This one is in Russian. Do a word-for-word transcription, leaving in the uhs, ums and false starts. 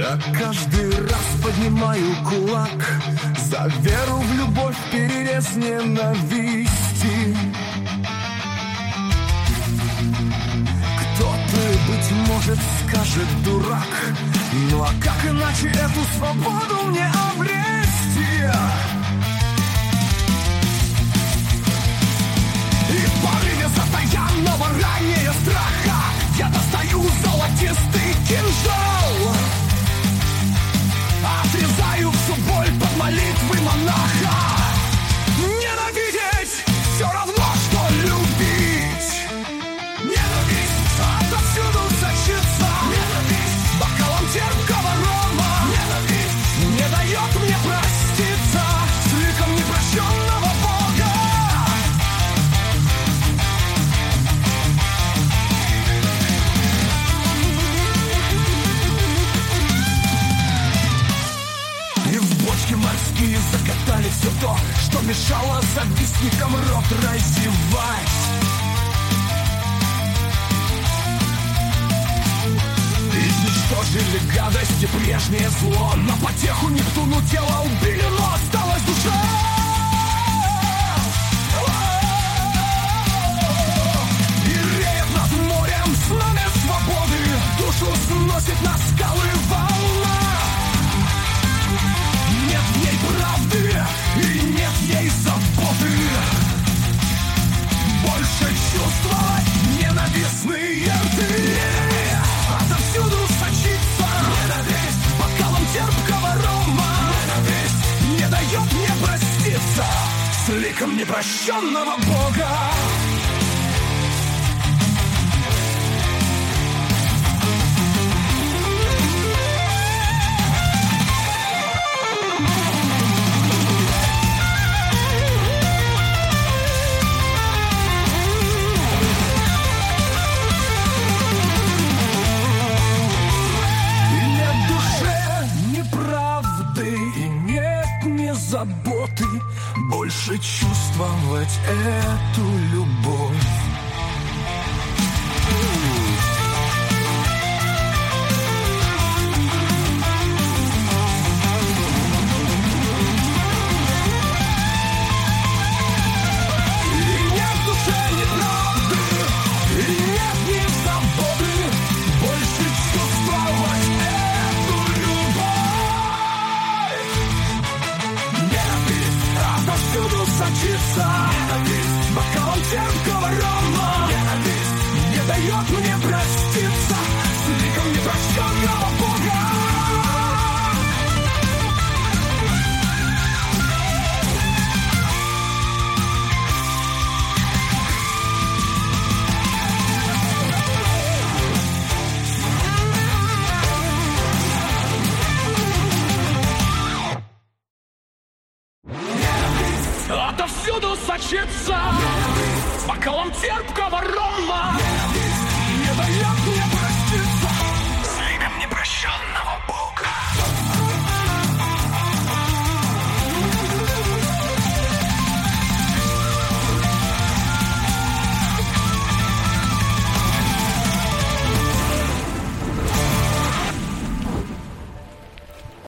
Я каждый раз поднимаю кулак за веру в любовь, перерез ненависти. Кто-то, быть может, скажет дурак, ну а как иначе эту свободу мне обрести? И в порыве затаянного ранее страха я достаю золотистый кинжал, отрезаю всю боль под молитвы монаха. Ненавидеть все равно, что любить. Ненависть отовсюду сочится. Ненависть бокалом терпкого рома. Ненависть не дает мне проститься с ликом непрощенного Бога. И в бочки морские закатали все то, что мешало завистникам рот разевать. Изничтожили гадости прежнее зло, на потеху Нептуну тело убили, но осталась душа. И реет над морем знамя свободы, душу сносит на скалы волна. Нет в ней правды и нет в ней заботы. Больше чувствовать ненавистные рты. Отовсюду сочится ненависть бокалом терпкого рома. Ненависть не дает мне проститься с ликом непрощенного Бога. Заботы, больше чувствовать эту любовь. И нет в душе ни правды, и нет ни заботы, больше чувствовать эту любовь. Отовсюду сочится ненависть бокалом терпкого рома. Ненависть не дает мне проститься с ликом непрощенного Бога. Отовсюду сочится бокалом терпкого рома. Не дает